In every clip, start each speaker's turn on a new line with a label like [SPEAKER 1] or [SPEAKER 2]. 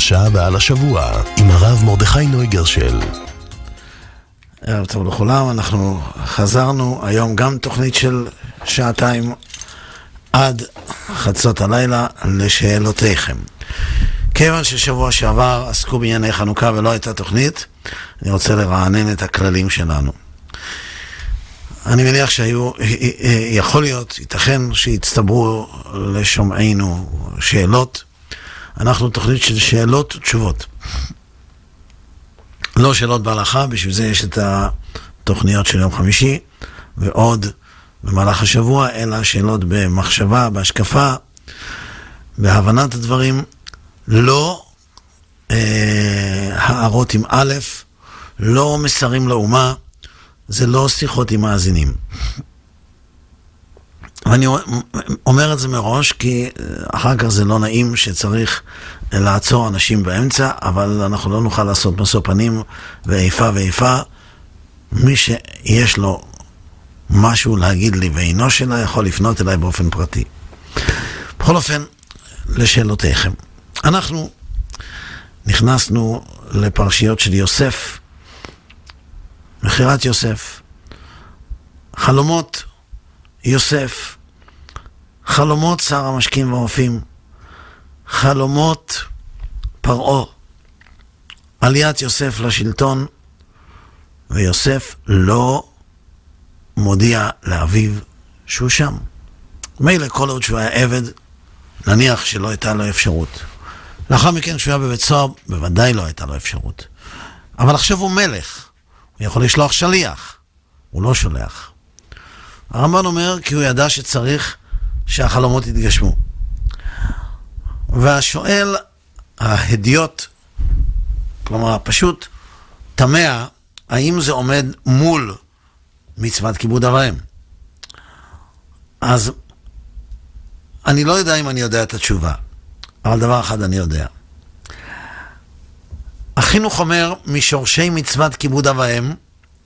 [SPEAKER 1] הפרשה ועל השבוע עם הרב מרדכי נוי גרשל.
[SPEAKER 2] ערב טוב לכולם, אנחנו חזרנו היום גם תוכנית של שעתיים עד חצות הלילה לשאלותיכם. כיוון ששבוע שעבר עסקו בענייני חנוכה ולא הייתה תוכנית, אני רוצה לרענן את הכללים שלנו. אני מניח יכול להיות, ייתכן שהצטברו לשומעינו שאלות. אנחנו תוכנית של שאלות ותשובות. לא שאלות בהלכה, בשביל זה יש את התוכניות של יום חמישי, ועוד במהלך השבוע, אלא שאלות במחשבה, בהשקפה, בהבנת הדברים, לא הערות עם א', לא מסרים לאומה, זה לא שיחות עם מאזינים. ואני אומר את זה מראש, כי אחר כך זה לא נעים שצריך לעצור אנשים באמצע, אבל אנחנו לא נוכל לעשות משוא פנים ואיפה ואיפה. מי שיש לו משהו להגיד לי ואינו שלה, יכול לפנות אליי באופן פרטי. בכל אופן, לשאלותיכם. אנחנו נכנסנו לפרשיות של יוסף, מחירת יוסף, חלומות יוסף, חלומות שר המשקים והאופים, חלומות פרעה, עליית יוסף לשלטון, ויוסף לא מודיע לאביו שהוא שם. מילא כל עוד שהוא היה עבד, נניח שלא הייתה לו אפשרות. לאחר מכן שהוא היה בבית סוהר, בוודאי לא הייתה לו אפשרות. אבל עכשיו הוא מלך, הוא יכול לשלוח שליח, הוא לא שולח. הרמב"ן אומר כי הוא ידע שצריך שהחלומות יתגשמו. והשואל, ההדיוט, כלומר פשוט תמה, האם זה עומד מול מצוות כיבוד אב ואם? אז אני לא יודע אם אני יודע את התשובה, אבל דבר אחד אני יודע. החינוך אומר משורשי מצוות כיבוד אב ואם,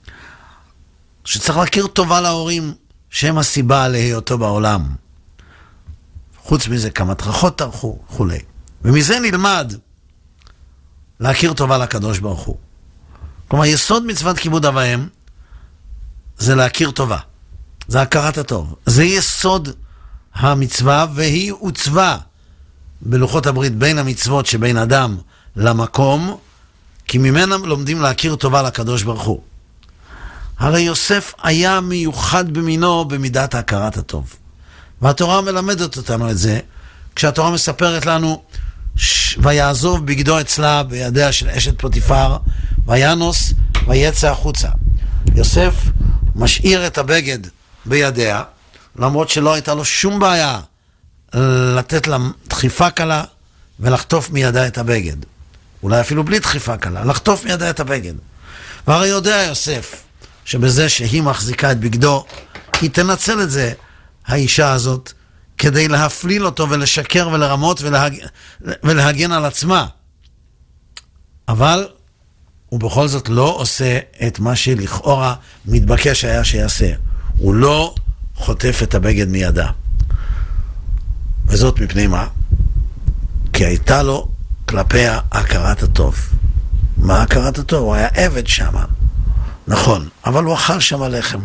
[SPEAKER 2] שצריך להכיר טובה להורים, שהם הסיבה להיותו בעולם. חוץ מזה כמה תרחות תרחו וכולי. ומזה נלמד להכיר טובה לקדוש ברוך הוא. כלומר, יסוד מצוות כיבוד אב ואם זה להכיר טובה. זה הכרת הטוב. זה יסוד המצווה, והיא עוצבה בלוחות הברית בין המצוות שבין אדם למקום, כי ממנה לומדים להכיר טובה לקדוש ברוך הוא. הרי יוסף היה מיוחד במינו במידת ההכרת הטוב. והתורה מלמדת אותנו את זה, כשהתורה מספרת לנו, ויעזוב בגדו אצלה בידיה של אשת פוטיפר, וינוס ויצא החוצה. יוסף משאיר את הבגד בידיה, למרות שלא הייתה לו שום בעיה לתת לה דחיפה קלה ולחטוף מידה את הבגד. אולי אפילו בלי דחיפה קלה, לחטוף מידה את הבגד. והרי יודע יוסף שבזה שהיא מחזיקה את בגדו, היא תנצל את זה, האישה הזאת, כדי להפליל אותו ולשקר ולרמות ולהגן על עצמה. אבל הוא בכל זאת לא עושה את מה שלכאורה מתבקש היה שיעשה. הוא לא חוטף את הבגד מידה. וזאת מפני מה? כי הייתה לו כלפיה הכרת הטוב. מה הכרת הטוב? הוא היה עבד שם. נכון, אבל הוא אכל שם לחם.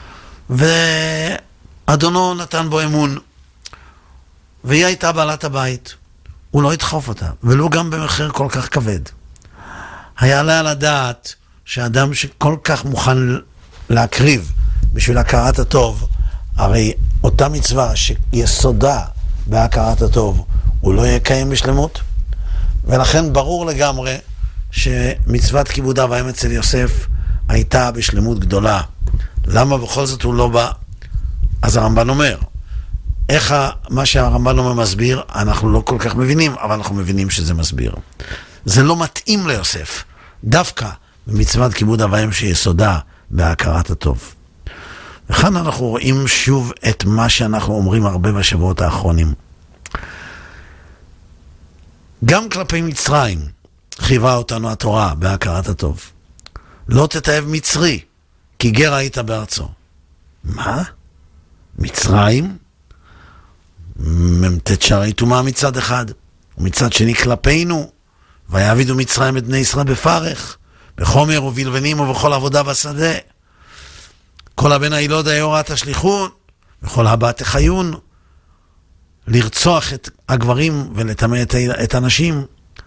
[SPEAKER 2] ואדונו נתן בו אמון. והיא הייתה בעלת הבית. הוא לא ידחוף אותה, ולא גם במחיר כל כך כבד. היה לה לדעת שאדם שכל כך מוכן להקריב בשביל הכרת הטוב, הרי אותה מצווה שיסודה בהכרת הטוב, הוא לא יקיים בשלמות. ולכן ברור לגמרי שמצוות כיבוד אב ואם אצל יוסף הייתה בשלמות גדולה. למה בכל זאת הוא לא בא? אז הרמב"ן אומר, איך מה שהרמב"ן אומר מסביר, אנחנו לא כל כך מבינים, אבל אנחנו מבינים שזה מסביר. זה לא מתאים ליוסף, דווקא במצוות כיבוד אב ואם שיסודה בהכרת הטוב. וכאן אנחנו רואים שוב את מה שאנחנו אומרים הרבה בשבועות האחרונים. גם כלפי מצרים חייבה אותנו התורה בהכרת הטוב. לא תתאהב מצרי, כי גר היית בארצו. מה? מצרים? ממתת שערי טומאה מצד אחד, ומצד שני כלפינו, ויעבידו מצרים את בני ישראל בפרך, בחומר ובלבנים ובכל עבודה בשדה. כל הבן הילוד היורה תשליכון, וכל הבא תחיון, לרצוח את הגברים ולטמא את הנשים.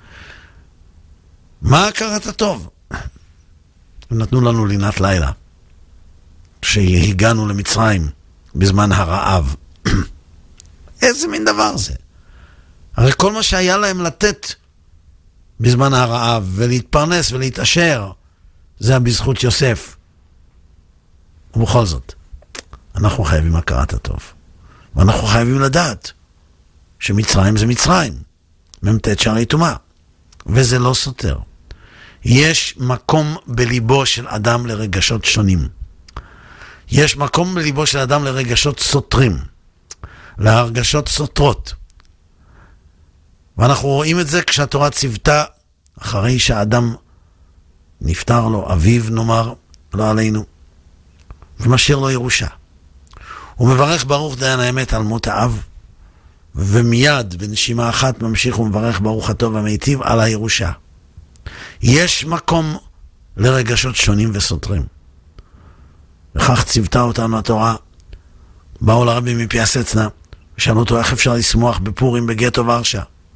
[SPEAKER 2] מה הכרת הטוב? נתנו לנו לינת לילה, שהגענו למצרים בזמן הרעב. איזה מין דבר זה? הרי כל מה שהיה להם לתת בזמן הרעב ולהתפרנס ולהתאשר, זה בזכות יוסף. ובכל זאת, אנחנו חייבים הכרת הטוב. ואנחנו חייבים לדעת שמצרים זה מצרים. ממתת שערי טומאה. וזה לא סותר. יש מקום בליבו של אדם לרגשות שונים. יש מקום בליבו של אדם לרגשות סותרים. להרגשות סותרות. ואנחנו רואים את זה כשהתורה ציוותה, אחרי שהאדם נפטר לו, אביו נאמר, לא עלינו, ומשאיר לו ירושה. הוא מברך ברוך דיין האמת על מות האב, ומיד בנשימה אחת ממשיך ומברך ברוך הטוב והמיטיב על הירושה. יש מקום לרגשות שונים וסותרים. וכך ציוותה אותנו התורה. באו לרבי מפיאסצנה, ושאלו אותו איך אפשר לשמוח בפורים בגטו ורשה.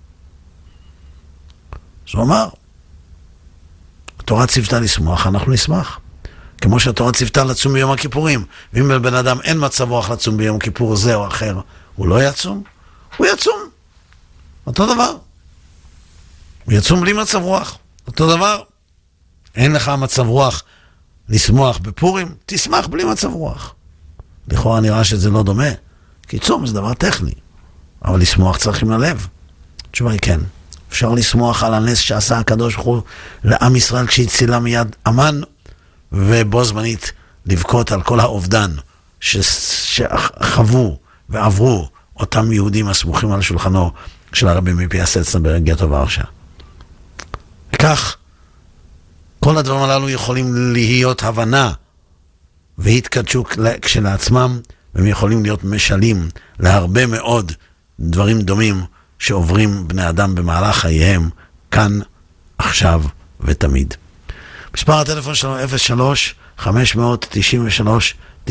[SPEAKER 2] אז הוא אמר, התורה ציוותה לשמוח, אנחנו נשמח. כמו שהתורה ציוותה לצום ביום הכיפורים. ואם לבן אדם אין מצב רוח לצום ביום כיפור זה או אחר, הוא לא יצום? הוא יצום. אותו דבר. הוא יצום בלי מצב רוח. אותו דבר. אין לך מצב רוח לשמוח בפורים, תשמח בלי מצב רוח. לכאורה נראה שזה לא דומה, כי צום זה דבר טכני. אבל לשמוח צריך עם הלב. התשובה היא כן. אפשר לשמוח על הנס שעשה הקדוש ברוך הוא לעם ישראל כשהצילה מיד אמן, ובו זמנית לבכות על כל האובדן שחוו ועברו אותם יהודים הסמוכים על שולחנו של הרבי מפיאסצנה בגטו ורשה. וכך, כל הדברים הללו יכולים להיות הבנה והתקדשו כשלעצמם, והם יכולים להיות משלים להרבה מאוד דברים דומים שעוברים בני אדם במהלך חייהם, כאן, עכשיו ותמיד. מספר הטלפון שלנו 03-593-93.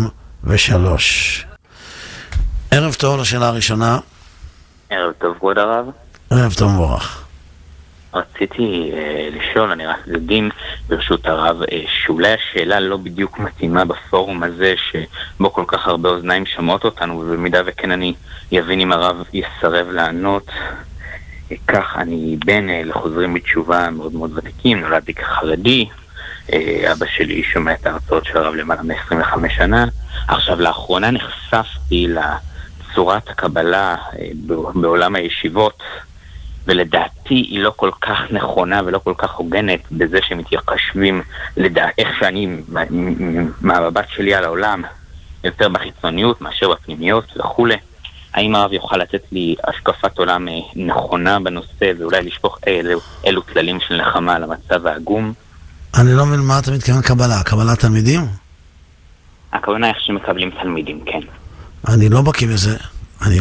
[SPEAKER 2] ערב טוב לשאלה הראשונה.
[SPEAKER 3] ערב טוב, כבוד הרב.
[SPEAKER 2] ערב טוב מבורך.
[SPEAKER 3] רציתי לשאול, אני רק יודעים ברשות הרב, שאולי השאלה לא בדיוק מתאימה בפורום הזה שבו כל כך הרבה אוזניים שמעות אותנו, ובמידה וכן אני יבין אם הרב יסרב לענות. כך, אני בן לחוזרים בתשובה מאוד מאוד ותיקים, נולדתי כחרדי, אבא שלי שומע את ההרצאות של הרב למעלה מ-25 שנה. עכשיו לאחרונה נחשפתי לצורת הקבלה בעולם הישיבות, ולדעתי היא לא כל כך נכונה ולא כל כך הוגנת בזה שמתייחשבים איך שאני, מהמבט שלי על העולם, יותר בחיצוניות מאשר בפנימיות וכו'. האם הרב יוכל לתת לי השקפת עולם נכונה בנושא, ואולי לשפוך אילו כללים של נחמה על המצב העגום?
[SPEAKER 2] אני לא מבין מה אתה מתכוון קבלה. קבלת תלמידים?
[SPEAKER 3] הכוונה איך שמקבלים תלמידים, כן.
[SPEAKER 2] אני לא בקיא בזה. אני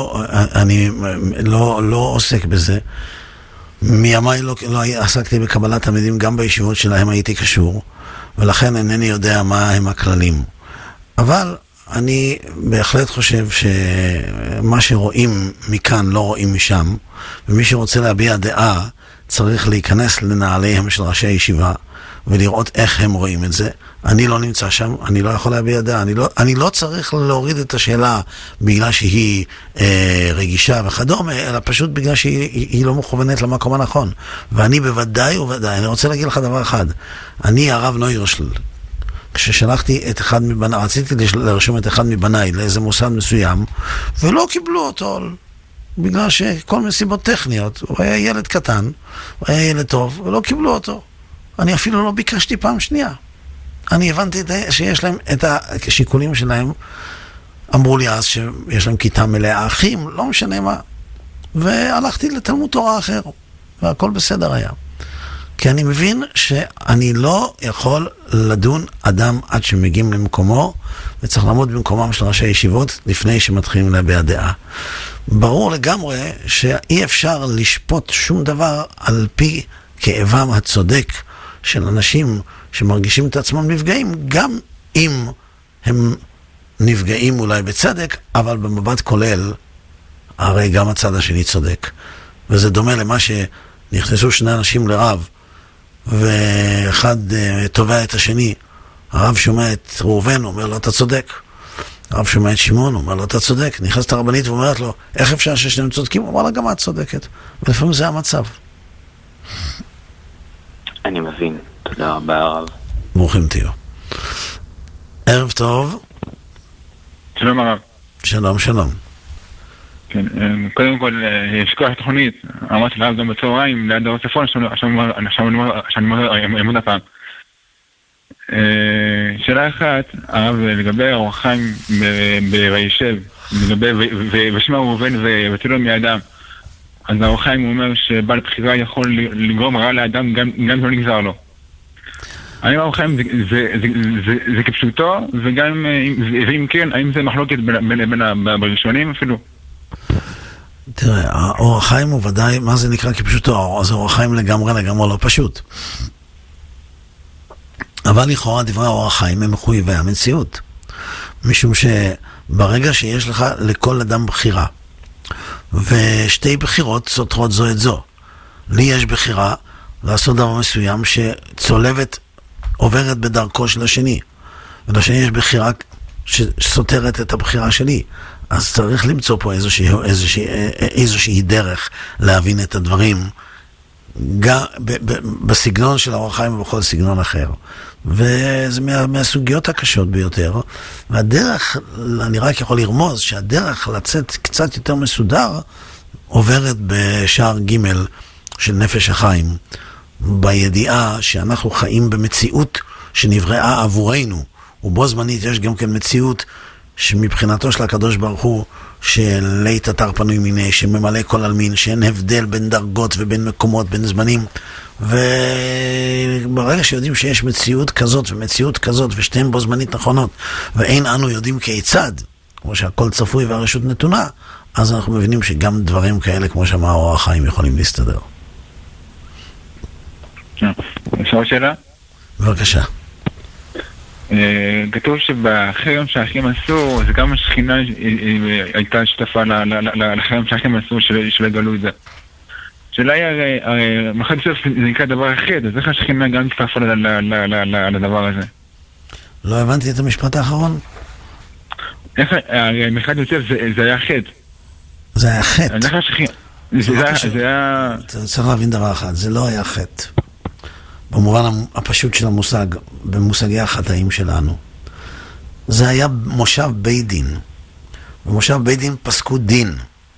[SPEAKER 2] לא עוסק בזה. מימיי לא עסקתי בקבלת תלמידים, גם בישיבות שלהם הייתי קשור, ולכן אינני יודע מה הם הכללים. אבל אני בהחלט חושב שמה שרואים מכאן לא רואים משם, ומי שרוצה להביע דעה צריך להיכנס לנעליהם של ראשי הישיבה ולראות איך הם רואים את זה. אני לא נמצא שם, אני לא יכול להביע דעה, אני לא צריך להוריד את השאלה בגלל שהיא רגישה וכדומה, אלא פשוט בגלל שהיא לא מכוונת למקום הנכון. ואני בוודאי ובוודאי, אני רוצה להגיד לך דבר אחד, אני הרב נוירשל, כששלחתי את אחד מבניי, רציתי לרשום את אחד מבניי לאיזה מוסד מסוים, ולא קיבלו אותו, בגלל שכל מסיבות טכניות, הוא היה ילד קטן, הוא היה ילד טוב, ולא קיבלו אותו. אני אפילו לא ביקשתי פעם שנייה. אני הבנתי שיש להם את השיקולים שלהם, אמרו לי אז שיש להם כיתה מלאה אחים, לא משנה מה, והלכתי לתלמוד תורה אחר, והכל בסדר היה. כי אני מבין שאני לא יכול לדון אדם עד שמגיעים למקומו, וצריך לעמוד במקומם של ראשי הישיבות לפני שמתחילים להביע דעה. ברור לגמרי שאי אפשר לשפוט שום דבר על פי כאבם הצודק של אנשים שמרגישים את עצמם נפגעים, גם אם הם נפגעים אולי בצדק, אבל במבט כולל, הרי גם הצד השני צודק. וזה דומה למה שנכנסו שני אנשים לרב, ואחד תובע את השני. הרב שומע את ראובן, אומר לו, אתה צודק. הרב שומע את שמעון, אומר לו, אתה צודק. נכנסת הרבנית ואומרת לו, איך אפשר ששניהם צודקים? הוא אמר לה, גם את צודקת. ולפעמים זה המצב.
[SPEAKER 3] אני מבין. תודה רבה, הרב.
[SPEAKER 2] ברוכים תהיו. ערב טוב.
[SPEAKER 4] שלום הרב.
[SPEAKER 2] שלום, שלום.
[SPEAKER 4] כן, קודם כל, יש כוח תוכנית. אמרתי לרב גם בצהריים, ליד הרצפון, שאני אמוד הפעם. שאלה אחת, הרב, לגבי אור החיים בישב, לגבי ושמע ראובן ותילו מאדם. אז אור החיים הוא אומר שבעל בחירה יכול לגרום רע לאדם גם לא נגזר לו. האם אור החיים זה כפשוטו, וגם, ואם כן, האם זה מחלוקת בין בראשונים אפילו?
[SPEAKER 2] תראה, האור החיים הוא ודאי, מה זה נקרא כפשוטו? אז האור החיים לגמרי לא פשוט. אבל לכאורה דברי האור החיים הם מחויבי המציאות. משום שברגע שיש לך לכל אדם בחירה, ושתי בחירות סותרות זו את זו. לי יש בחירה לעשות דבר מסוים שצולבת עוברת בדרכו של השני, ולשני יש בחירה שסותרת את הבחירה שלי. אז צריך למצוא פה איזושהי דרך להבין את הדברים גם בסגנון של האור החיים ובכל סגנון אחר. וזה מהסוגיות הקשות ביותר. והדרך, אני רק יכול לרמוז שהדרך לצאת קצת יותר מסודר עוברת בשער ג' של נפש החיים, בידיעה שאנחנו חיים במציאות שנבראה עבורנו, ובו זמנית יש גם כן מציאות שמבחינתו של הקדוש ברוך הוא שלית אתר פנוי מיני, שממלא כל אלמין, שאין הבדל בין דרגות ובין מקומות, בין זמנים. וברגע שיודעים שיש מציאות כזאת ומציאות כזאת ושתיהן בו זמנית נכונות, ואין אנו יודעים כיצד, כמו שהכל צפוי והרשות נתונה, אז אנחנו מבינים שגם דברים כאלה כמו שאמר אור החיים יכולים להסתדר.
[SPEAKER 4] אפשר שאלה?
[SPEAKER 2] בבקשה.
[SPEAKER 4] כתוב שבחרם שהאחים עשו, זה גם השכינה הייתה שותפה לחרם שהאחים עשו של הגלות זה. שאלה היא, הרי מחד סוף זה נקרא דבר אחר, אז איך השכינה גם שותפה לדבר הזה?
[SPEAKER 2] לא הבנתי את המשפט האחרון.
[SPEAKER 4] איך, הרי מחד יוסף זה היה חטא.
[SPEAKER 2] זה היה חטא.
[SPEAKER 4] איך השכינה? זה היה...
[SPEAKER 2] צריך להבין דבר אחד, זה לא היה חטא. במובן הפשוט של המושג, במושגי החטאים שלנו. זה היה מושב בית דין. במושב בית דין פסקו דין.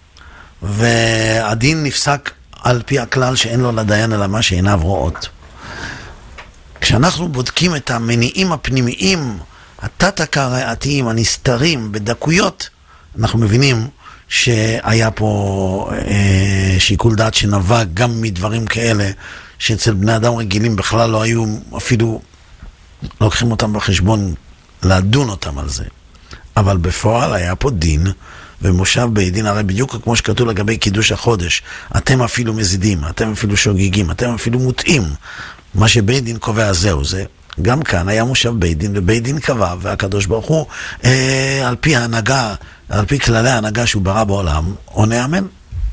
[SPEAKER 2] והדין נפסק על פי הכלל שאין לו לדיין אלא מה שעיניו רואות. כשאנחנו בודקים את המניעים הפנימיים, התת-הכרעתיים, הנסתרים, בדקויות, אנחנו מבינים שהיה פה שיקול דעת שנבע גם מדברים כאלה, שאצל בני אדם רגילים בכלל לא היו אפילו לוקחים אותם בחשבון לדון אותם על זה. אבל בפועל היה פה דין, ומושב בית דין, הרי בדיוק כמו שכתוב לגבי קידוש החודש, אתם אפילו מזידים, אתם אפילו שוגגים, אתם אפילו מוטעים. מה שבית דין קובע זהו זה. גם כאן היה מושב בית דין, ובית דין קבע, והקדוש ברוך הוא, על פי ההנהגה, על פי כללי ההנהגה שהוא ברא בעולם, עונה אמן.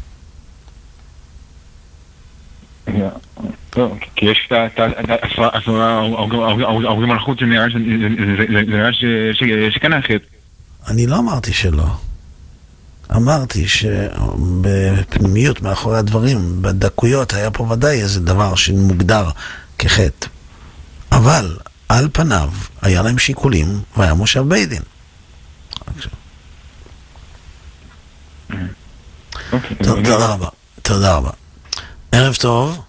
[SPEAKER 4] כי יש את ההורגים מלכות שנראה שכן החטא.
[SPEAKER 2] אני לא אמרתי שלא. אמרתי שבפנימיות מאחורי הדברים, בדקויות, היה פה ודאי איזה דבר שמוגדר כחטא. אבל על פניו היה להם שיקולים והיה מושב בית דין. תודה רבה. תודה רבה. ערב טוב.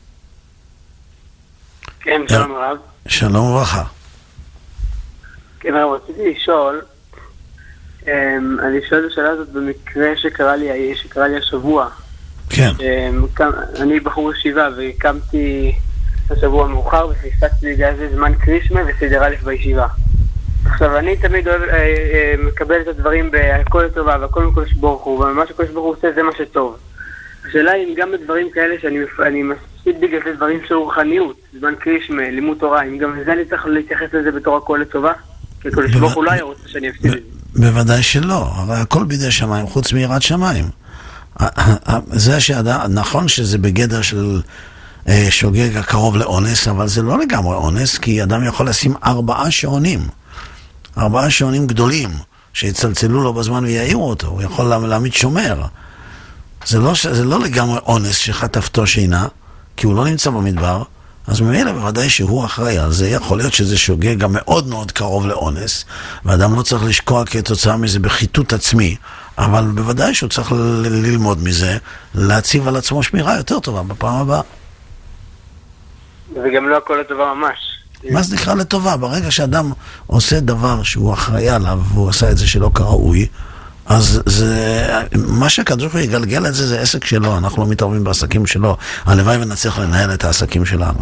[SPEAKER 5] כן, שלום רב.
[SPEAKER 2] שלום וברכה.
[SPEAKER 5] כן, רב, רציתי לשאול, אני שואל את השאלה הזאת במקרה שקרה לי השבוע.
[SPEAKER 2] כן.
[SPEAKER 5] אני בחור ישיבה והקמתי השבוע מאוחר ופספסתי בגלל זה זמן קרישמה וסדר א' בישיבה. עכשיו, אני תמיד אוהב, מקבל את הדברים בהכל לטובה והכל מקודש ברוך הוא, ומה שקודש ברוך הוא עושה זה מה שטוב. השאלה אם גם בדברים כאלה שאני מספיק בגלל זה דברים של רוחניות, זמן קרישמה, לימוד תורה, אם גם לזה אני צריך להתייחס לזה בתור הכל לטובה? כי קודש ברוך הוא לא היה רוצה שאני אפסיד את זה.
[SPEAKER 2] בוודאי שלא, הרי הכל בידי שמיים, חוץ מיראת שמיים. זה נכון שזה בגדר של שוגג הקרוב לאונס, אבל זה לא לגמרי אונס, כי אדם יכול לשים 4 שעונים. 4 שעונים גדולים, שיצלצלו לו בזמן ויעירו אותו. הוא יכול להעמיד שומר. זה לא לגמרי אונס שחטפתו שינה, כי הוא לא נמצא במדבר, אז ממילא בוודאי שהוא אחראי על זה. יכול להיות שזה שוגג גם מאוד מאוד קרוב לאונס, ואדם לא צריך לשקוע כתוצאה מזה בחיתות עצמי, אבל בוודאי שהוא צריך ללמוד מזה, להציב על עצמו שמירה יותר טובה בפעם הבאה.
[SPEAKER 5] וגם לא הכל לטובה ממש.
[SPEAKER 2] מה זה נקרא לטובה? ברגע שאדם עושה דבר שהוא אחראי עליו, והוא עושה את זה שלא כראוי, אז זה, מה שהקדוש ברוך הוא יגלגל את זה, זה עסק שלו, אנחנו לא מתערבים בעסקים שלו. הלוואי ונצליח לנהל את העסקים שלנו.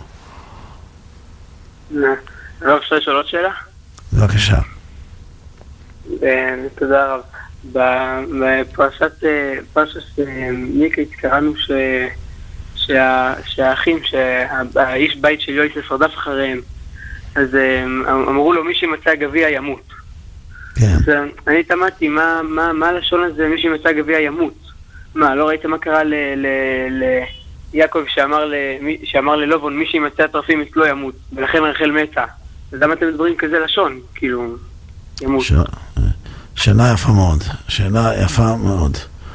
[SPEAKER 5] לא, אפשר לשאול עוד שאלה?
[SPEAKER 2] בבקשה.
[SPEAKER 5] תודה רב. בפרשת ניקית קראנו שהאחים, שהאיש בית של יויסף רדף אחריהם, אז אמרו לו מי שימצא גביע ימות.
[SPEAKER 2] כן.
[SPEAKER 5] אז אני תמדתי, מה הלשון הזה, מי שימצא גביע ימות? מה, לא ראית מה קרה ליעקב שאמר ללובון, מי שימצא הטרפים אצלו ימות, ולכן רחל מתה. אז למה אתם מדברים כזה לשון? כאילו, ימות.
[SPEAKER 2] שאלה יפה מאוד, שאלה יפה מאוד.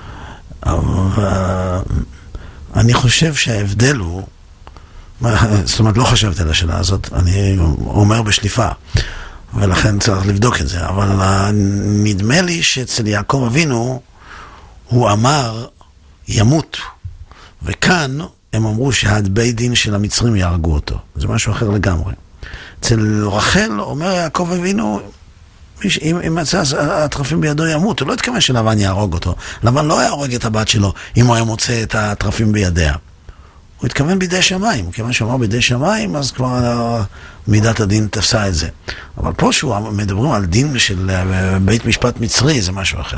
[SPEAKER 2] אני חושב שההבדל הוא, זאת אומרת לא חשבתי על השאלה הזאת, אני אומר בשליפה, ולכן צריך לבדוק את זה, אבל נדמה לי שאצל יעקב אבינו הוא אמר ימות, וכאן הם אמרו שהבית דין של המצרים יהרגו אותו, זה משהו אחר לגמרי. אצל רחל אומר יעקב אבינו, אם מצא הטרפים בידו ימות, הוא לא התכוון שלבן יהרוג אותו. לבן לא יהרוג את הבת שלו אם הוא היה מוצא את הטרפים בידיה. הוא התכוון בידי שמיים, כיוון שאמר בידי שמיים, אז כבר מידת הדין תפסה את זה. אבל פה שהוא מדברים על דין של בית משפט מצרי, זה משהו אחר.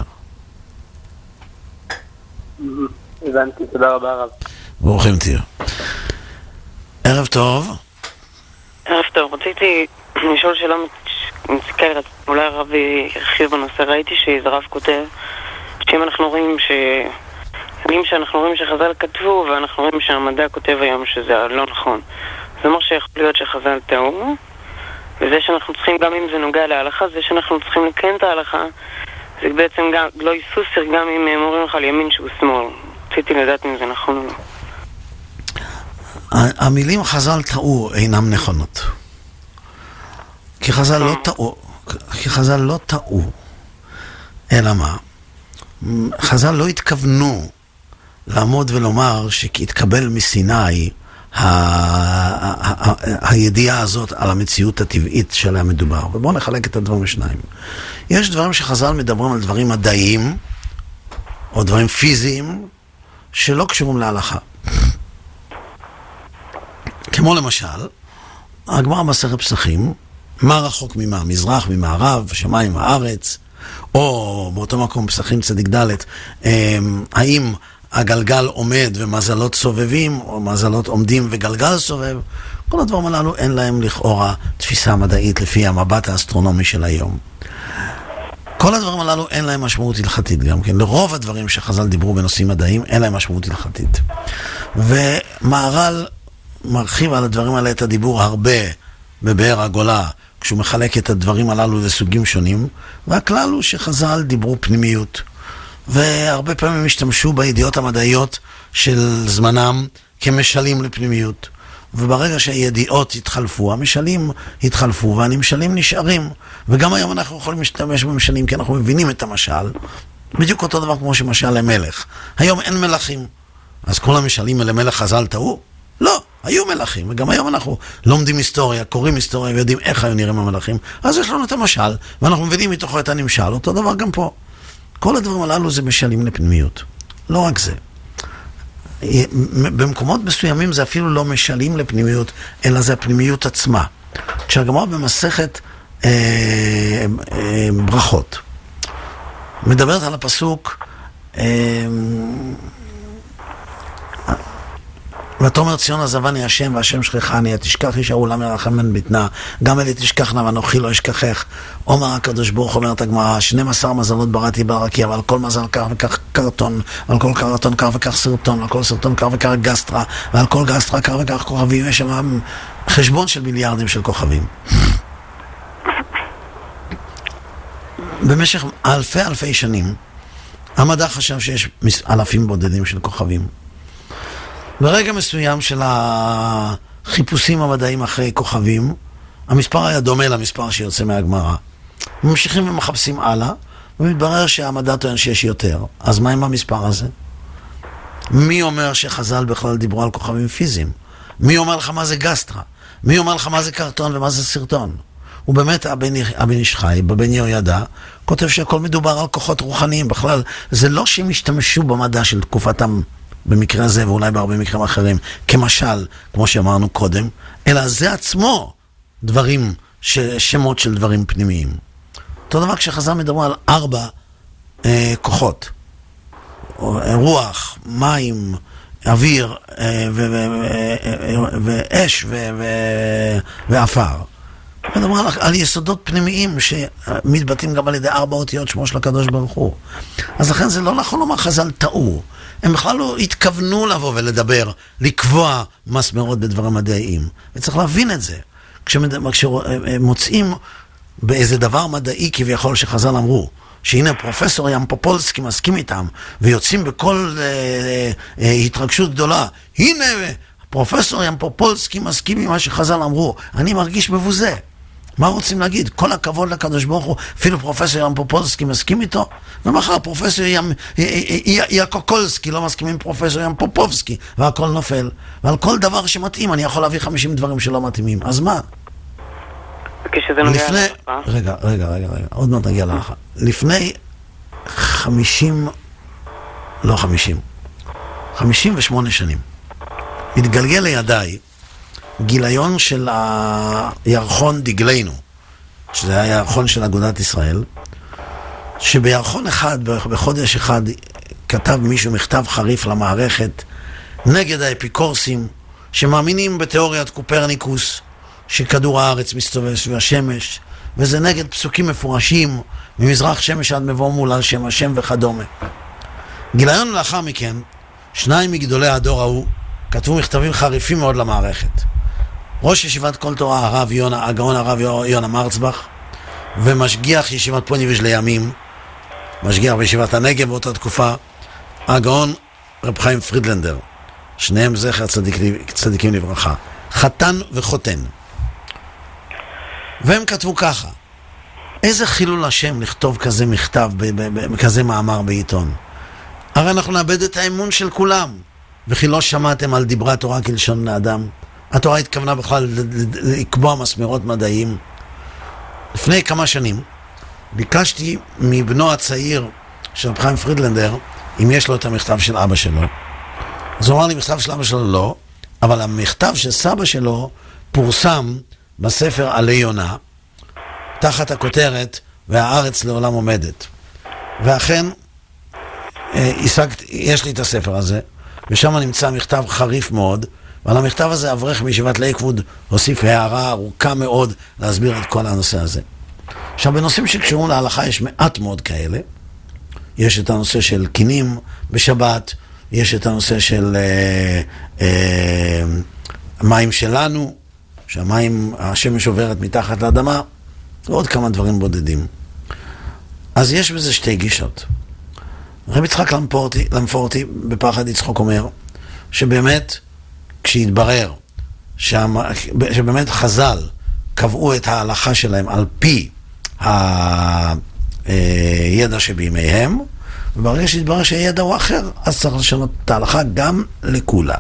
[SPEAKER 5] הבנתי, תודה רבה רב.
[SPEAKER 2] ברוכים תהיו. ערב טוב.
[SPEAKER 6] ערב טוב, רציתי לשאול שאלה מסתכלת, אולי הרב ירחיב בנושא. ראיתי שאיזה רב כותב שאם אנחנו רואים שאנחנו רואים שחז"ל כתבו ואנחנו רואים שהמדע כותב היום שזה לא נכון, זה אומר שיכול להיות שחז"ל טעו, וזה שאנחנו צריכים, גם אם זה נוגע להלכה, זה שאנחנו צריכים לקיים את ההלכה, זה בעצם גם לא איסוסר, גם אם אומרים לך על ימין שהוא שמאל. רציתי לדעת אם זה נכון או לא.
[SPEAKER 2] המילים חז"ל טעו אינם נכונות, כי חז"ל לא טעו, אלא מה? חז"ל לא התכוונו לעמוד ולומר שהתקבל מסיני הידיעה הזאת על המציאות הטבעית שלה מדובר. ובואו נחלק את הדברים לשניים. יש דברים שחז"ל מדברים על דברים מדעיים או דברים פיזיים שלא קשורים להלכה. כמו למשל, הגמרא במסכת פסחים, מה רחוק ממה? מזרח, ממערב, שמיים, הארץ, או באותו מקום פסחים צדיק ד', האם הגלגל עומד ומזלות סובבים, או מזלות עומדים וגלגל סובב? כל הדברים הללו אין להם לכאורה תפיסה מדעית לפי המבט האסטרונומי של היום. כל הדברים הללו אין להם משמעות הלכתית גם כן. לרוב הדברים שחז"ל דיברו בנושאים מדעיים אין להם משמעות הלכתית. ומהר"ל מרחיב על הדברים האלה את הדיבור הרבה בבאר הגולה, כשהוא מחלק את הדברים הללו לסוגים שונים, והכלל הוא שחז"ל דיברו פנימיות, והרבה פעמים השתמשו בידיעות המדעיות של זמנם כמשלים לפנימיות, וברגע שהידיעות התחלפו, המשלים התחלפו, והנמשלים נשארים, וגם היום אנחנו יכולים להשתמש במשלים, כי אנחנו מבינים את המשל, בדיוק אותו דבר כמו שמשל למלך. היום אין מלכים, אז כל המשלים למלך חז"ל טעו? לא, היו מלכים, וגם היום אנחנו לומדים היסטוריה, קוראים היסטוריה ויודעים איך היו נראים המלכים, אז יש לנו את המשל, ואנחנו מבינים מתוכו את הנמשל, אותו דבר גם פה. כל הדברים הללו זה משלים לפנימיות. לא רק זה. במקומות מסוימים זה אפילו לא משלים לפנימיות, אלא זה הפנימיות עצמה. כשהגמרא במסכת ברכות מדברת על הפסוק ותאמר ציון עזבני השם והשם שכחני, תשכח איש העולם ירחם בן בטנה, גם אלה תשכחנה ואנוכי לא אשכחך. אומר הקדוש ברוך הוא, אומרת הגמרא, 12 מזלות בראתי ברקיע, ועל כל מזל כך וכך קרטון, ועל כל קרטון כך וכך סרטון, ועל כל סרטון כך וכך גסטרה, ועל כל גסטרה כך וכך כוכבים. יש שם חשבון של מיליארדים של כוכבים. במשך אלפי שנים המדע חשב שיש אלפים בודדים של כוכבים. ברגע מסוים של החיפושים המדעיים אחרי כוכבים, המספר היה דומה למספר שיוצא מהגמרא. ממשיכים ומחפשים הלאה, ומתברר שהמדע טוען שיש יותר. אז מה עם המספר הזה? מי אומר שחז"ל בכלל דיברו על כוכבים פיזיים? מי אומר לך מה זה גסטרה? מי אומר לך מה זה קרטון ומה זה סרטון? ובאמת הבן איש חי, בבן יהוידע, כותב שהכל מדובר על כוחות רוחניים. בכלל, זה לא שהם השתמשו במדע של תקופתם, במקרה הזה ואולי בהרבה מקרים אחרים, כמשל, כמו שאמרנו קודם, אלא זה עצמו דברים, שמות של דברים פנימיים. אותו דבר כשחז"ל מדברים על 4 כוחות, רוח, מים, אוויר ואש ואפר. מדברים על יסודות פנימיים שמתבטאים גם על ידי 4 אותיות שמו של הקדוש ברוך הוא. אז לכן זה לא נכון לומר חז"ל טעו. הם בכלל לא התכוונו לבוא ולדבר, לקבוע מסמרות בדברים מדעיים. וצריך להבין את זה. כשמוצאים באיזה דבר מדעי כביכול שחז"ל אמרו, שהנה פרופסור ימפופולסקי מסכים איתם, ויוצאים בכל התרגשות גדולה, הנה פרופסור ימפופולסקי מסכים עם מה שחז"ל אמרו, אני מרגיש מבוזה. מה רוצים להגיד? כל הכבוד לקדוש ברוך הוא, אפילו פרופסור ימפופולסקי מסכים איתו, ומחר פרופסור יקוקולסקי לא מסכים עם פרופסור ימפופובסקי, והכל נופל. ועל כל דבר שמתאים אני יכול להביא 50 דברים שלא מתאימים. אז מה?
[SPEAKER 6] כשזה נוגע
[SPEAKER 2] רגע, עוד מעט נגיע להלכה. לפני 58 שנים, התגלגל לידיי גיליון של הירחון דגלנו, שזה היה ירחון של אגודת ישראל, שבירחון אחד, בחודש אחד, כתב מישהו מכתב חריף למערכת נגד האפיקורסים שמאמינים בתיאוריית קופרניקוס שכדור הארץ מסתובב סביב השמש, וזה נגד פסוקים מפורשים ממזרח שמש עד מבוא מולל שם השם וכדומה. גיליון לאחר מכן, 2 מגדולי הדור ההוא כתבו מכתבים חריפים מאוד למערכת. ראש ישיבת כל תורה הגאון הרב יונה מרצבך, ומשגיח ישיבת פוניבז' לימים, משגיח בישיבת הנגב באותה תקופה, הגאון רב חיים פרידלנדר, שניהם זכר צדיקים לברכה, חתן וחותן. והם כתבו ככה: איזה חילול השם לכתוב כזה מכתב, כזה מאמר בעיתון. הרי אנחנו נאבד את האמון של כולם. וכי לא שמעתם על דברי התורה כלשון בני אדם? התורה התכוונה בכלל לקבוע מסמרות מדעיים. לפני כמה שנים ביקשתי מבנו הצעיר של רב חיים פרידלנדר אם יש לו את המכתב של אבא שלו. אז הוא אמר לי, מכתב של אבא שלו לא, אבל המכתב של סבא שלו פורסם בספר עלי יונה תחת הכותרת והארץ לעולם עומדת. ואכן יש לי את הספר הזה, ושם נמצא מכתב חריף מאוד, ועל המכתב הזה אברך מישיבת לייקווד הוסיף הערה ארוכה מאוד להסביר את כל הנושא הזה. עכשיו, בנושאים שקשורים להלכה יש מעט מאוד כאלה. יש את הנושא של קינים בשבת, יש את הנושא של מים שלנו, שהמים, השמש עוברת מתחת לאדמה, ועוד כמה דברים בודדים. אז יש בזה 2 גישות. רבי יצחק למפורטי בפחד יצחוק אומר שבאמת כשהתברר שבאמת חז"ל קבעו את ההלכה שלהם על פי הידע שבימיהם, וברגע שהתברר שהידע הוא אחר, אז צריך לשנות את ההלכה גם לכולה.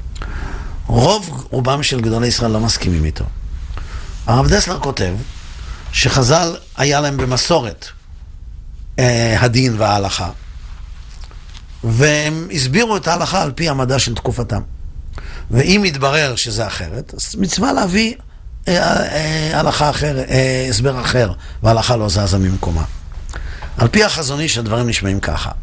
[SPEAKER 2] רובם של גדולי ישראל לא מסכימים איתו. הרב דסלר כותב שחז"ל היה להם במסורת הדין וההלכה, והם הסבירו את ההלכה על פי המדע של תקופתם. ואם יתברר שזה אחרת, אז מצווה להביא הלכה אחר, הסבר אחר, וההלכה לא זזה ממקומה. על פי החזון איש הדברים נשמעים ככה.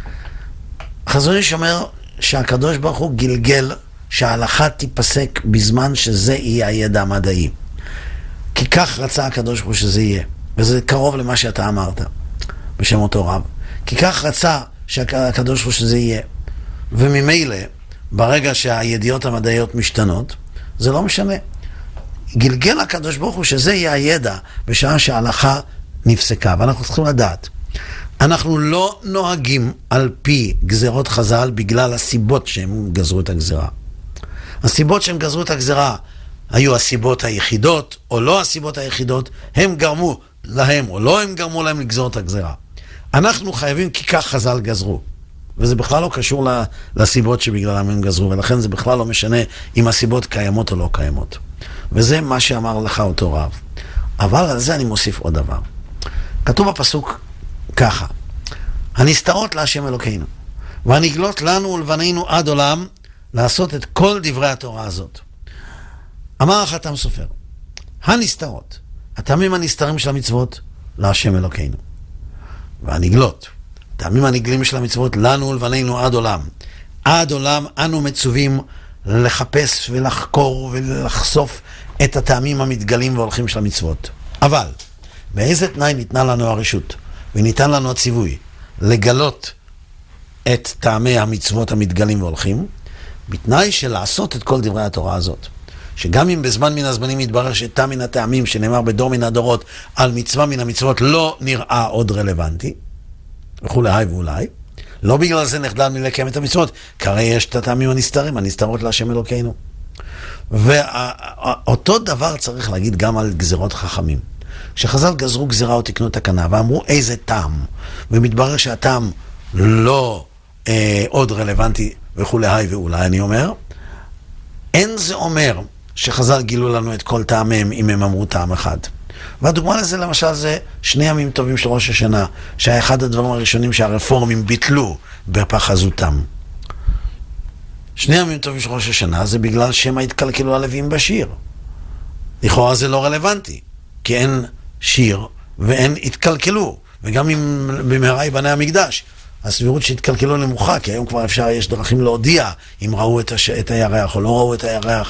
[SPEAKER 2] החזון איש אומר שהקדוש ברוך הוא גלגל שההלכה תיפסק בזמן שזה יהיה הידע המדעי. כי כך רצה הקדוש ברוך הוא שזה יהיה. וזה קרוב למה שאתה אמרת בשם אותו רב. כי כך רצה שהקדוש ברוך הוא שזה יהיה. וממילא, ברגע שהידיעות המדעיות משתנות, זה לא משנה. גלגל הקדוש ברוך הוא שזה יהיה הידע בשעה שההלכה נפסקה. ואנחנו צריכים לדעת. אנחנו לא נוהגים על פי גזרות חז"ל בגלל הסיבות שהם גזרו את הגזרה. הסיבות שהם גזרו את הגזרה היו הסיבות היחידות או לא הסיבות היחידות, הם גרמו להם או לא הם גרמו להם לגזור את הגזרה. אנחנו חייבים כי כך חז"ל גזרו. וזה בכלל לא קשור לסיבות שבגללם הם גזרו, ולכן זה בכלל לא משנה אם הסיבות קיימות או לא קיימות. וזה מה שאמר לך אותו רב. אבל על זה אני מוסיף עוד דבר. כתוב בפסוק ככה, הנסתרות להשם אלוקינו, והנגלות לנו ולבנינו עד עולם, לעשות את כל דברי התורה הזאת. אמר החתם סופר, הנסתרות, הטעמים הנסתרים של המצוות, להשם אלוקינו. והנגלות, הטעמים הנגלים של המצוות, לנו ולבנינו עד עולם. עד עולם אנו מצווים לחפש ולחקור ולחשוף את הטעמים המתגלים והולכים של המצוות. אבל, באיזה תנאי ניתנה לנו הרשות? וניתן לנו הציווי לגלות את טעמי המצוות המתגלים והולכים, בתנאי של לעשות את כל דברי התורה הזאת. שגם אם בזמן מן הזמנים יתברר שטעם מן הטעמים שנאמר בדור מן הדורות על מצווה מן המצוות לא נראה עוד רלוונטי, וכולי ואולי, לא בגלל זה נחדל מלקיים את המצוות, כי הרי יש את הטעמים הנסתרים, הנסתרות להשם אלוקינו. ואותו דבר צריך להגיד גם על גזרות חכמים. כשחז"ל גזרו גזירה או תקנו תקנה ואמרו איזה טעם, ומתברר שהטעם לא עוד רלוונטי וכולי ואולי, אני אומר, אין זה אומר שחז"ל גילו לנו את כל טעמיהם אם הם אמרו טעם אחד. והדוגמה לזה למשל זה 2 ימים טובים של ראש השנה, שהיה אחד הדברים הראשונים שהרפורמים ביטלו בפחזותם. 2 ימים טובים של ראש השנה זה בגלל שהם התקלקלו הלוויים בשיר. לכאורה זה לא רלוונטי, כי אין שיר ואין התקלקלו, וגם אם במהרה ייבנה המקדש, הסבירות שהתקלקלו נמוכה, כי היום כבר אפשר, יש דרכים להודיע אם ראו את הירח או לא ראו את הירח.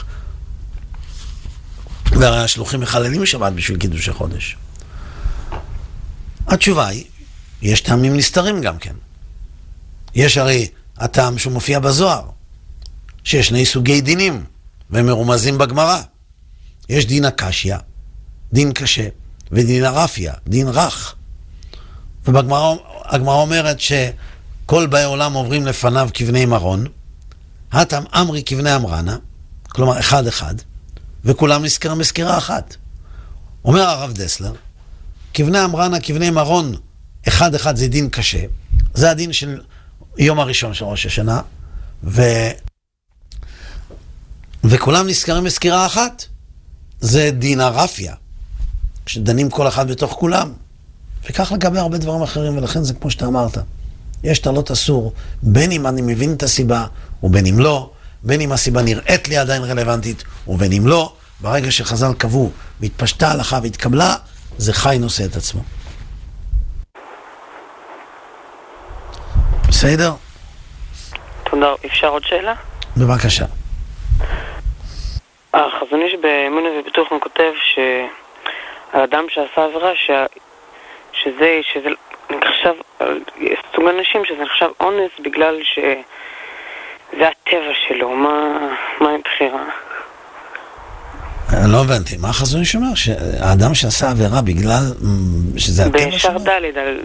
[SPEAKER 2] והרי השלוחים מחללים שבת בשביל קידוש החודש. התשובה היא, יש טעמים נסתרים גם כן. יש הרי הטעם שהוא מופיע בזוהר, שיש 2 סוגי דינים, והם מרומזים בגמרא. יש דין הקשיא, דין קשה, ודין הרפיה, דין רך. ובגמרא אומרת שכל באי עולם עוברים לפניו כבני מרון, הטעם אמרי כבני אמרנה, כלומר 1-1, וכולם נזכרים בסקירה אחת. אומר הרב דסלר, כבני אמרנה, כבני מרון, 1-1 זה דין קשה, זה הדין של יום הראשון של ראש השנה, וכולם נזכרים בסקירה אחת, זה דין הרפיה, כשדנים כל אחד בתוך כולם. וכך לגבי הרבה דברים אחרים, ולכן זה כמו שאתה אמרת. יש תלות אסור, בין אם אני מבין את הסיבה, ובין אם לא, בין אם הסיבה נראית לי עדיין רלוונטית, ובין אם לא, ברגע שחז"ל קבעו, והתפשטה הלכה והתקבלה, זה חי נושא את עצמו. בסדר?
[SPEAKER 6] תודה. אפשר עוד שאלה?
[SPEAKER 2] בבקשה.
[SPEAKER 6] החזון איש באמונה וביטוח כותב שהאדם שעשה עבירה, שזה נחשב, סוג אנשים שזה נחשב אונס בגלל שזה הטבע שלו. מה עם בחירה?
[SPEAKER 2] לא הבנתי, מה החזון איש אומר? שהאדם שעשה עבירה בגלל שזה הטבע שלו?
[SPEAKER 6] בשער ד'